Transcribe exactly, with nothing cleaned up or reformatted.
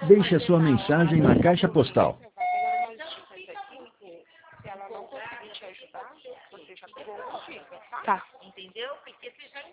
Deixe a sua mensagem na caixa postal. Se ela não conseguir te ajudar, você já pegou uma dica, tá? Tá. Entendeu? Porque você já